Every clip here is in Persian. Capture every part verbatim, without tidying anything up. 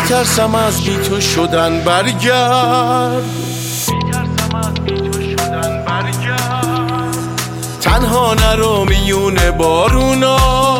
میترسم از بی تو شدن برگرد، تنها نرو میونه بارونا،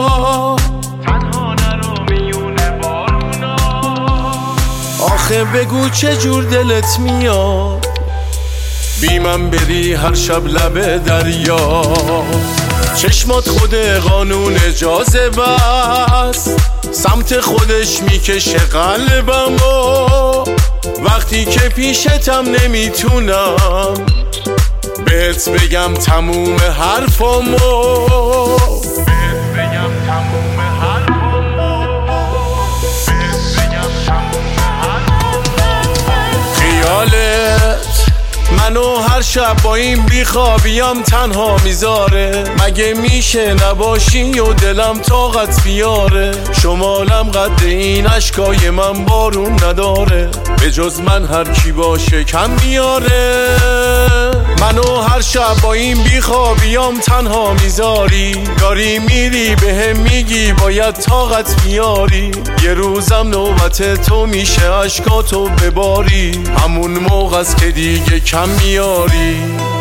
آخه بگو چه جور دلت میاد بی من بری هر شب لب دریا. چشمات خود قانون جاذبه است، سمت خودش میکشه قلبمو، وقتی که پیشتم نمیتونم بهت بگم تموم حرفمو، بهت بگم تموم حرفمو، بهت بگم تموم حرفمو. خیالت منو هر شب با این بیخوابیم تنها میذاره، مگه میشه نباشی و دلم طاقت بیاره؟ شمالم قد این اشکای من بارون نداره، به جز من هر کی باشه کم میاره. منو هر شب با این بیخوابیم تنها میذاری، داری میری بهم میگی باید طاقت بیاری، یه روزم نوبت تو میشه اشکاتو بباری، همون موقع است که دیگه کم میاری.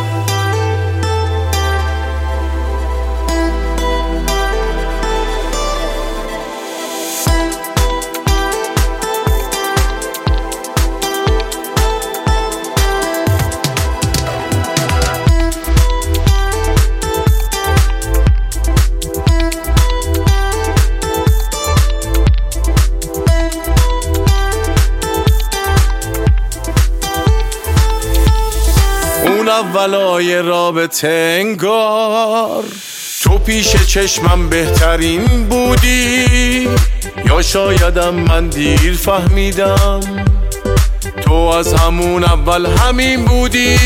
اون اولای رابطه انگار تو پیش چشمم بهترین بودی، یا شایدم من دیر فهمیدم تو از همون اول همین بودی.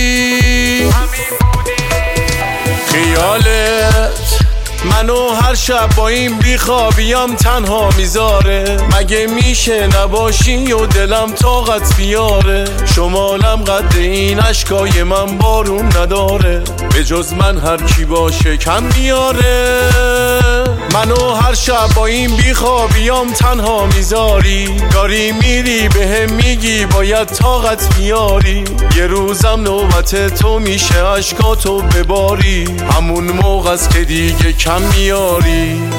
خیالت منو هر شب با این بیخوابیم تنها میذاره، مگه میشه نباشی و دلم طاقت بیاره؟ شمالم قد این اشکای من بارون نداره، به جز من هر کی باشه کم میاره. منو هر شب با این بیخوابیم تنها میذاری، داری میری بهم میگی باید طاقت بیاری، یه روزم نوبت تو میشه اشکاتو بباری، همون موقع است که دیگه کم میاری.